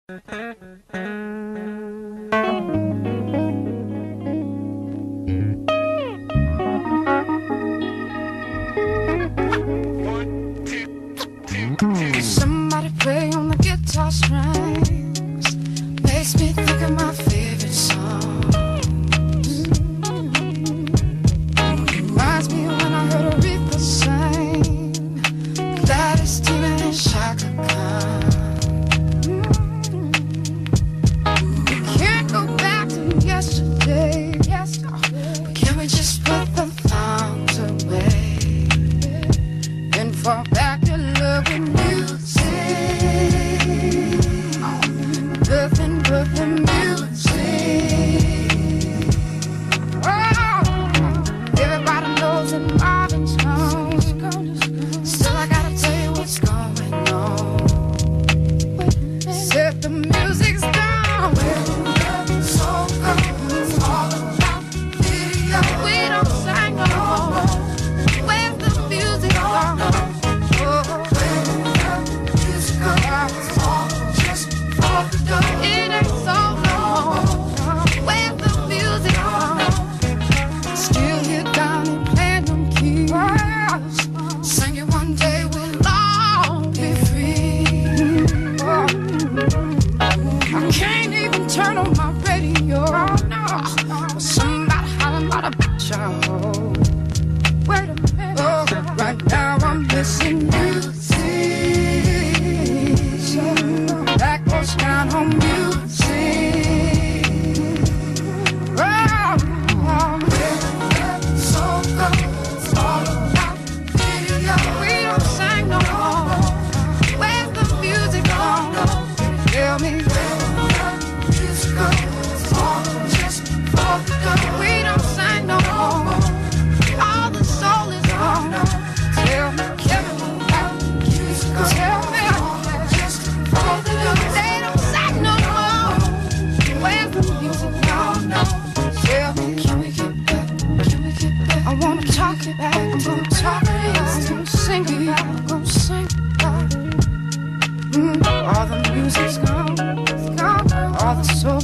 Somebody play on the guitar strings, makes me think of my favorite songs. Reminds me when I heard Aretha sing, Gladys, Tina, and Chaka Khan. Can't go back to yesterday. Can we just put the thongs away and fall back to love and music? Nothing but the music. Oh, everybody knows that Marvin's gone. Still, I gotta tell you what's going on. Said the music's gone. So good, it's all about video. We don't sing no more. Where's the music gone? It ain't so no more. Where's the music gone? Still here down and playing them keys, singing one day we'll all be free. Oh, I can't even turn on my radio, no. Somebody hollering about a bitch I hold. Wait a minute, oh, right now I'm missing music. That goes down on music. Oh, so good, it's all about video. We don't sing no more. Where's the music gone? Tell me where the music goes. It's all just for the good. We don't sing no more. All the soul is gone. Tell me, Kevin, where the music goes. Tell me. They don't sing no more. Where's the music now? No. Tell me, can we get back? Can we get back? I wanna talk it back. I'm gonna talk it back. I'm gonna sing it back. I'm gonna sing it back. All the music's gone. It's gone. All the soul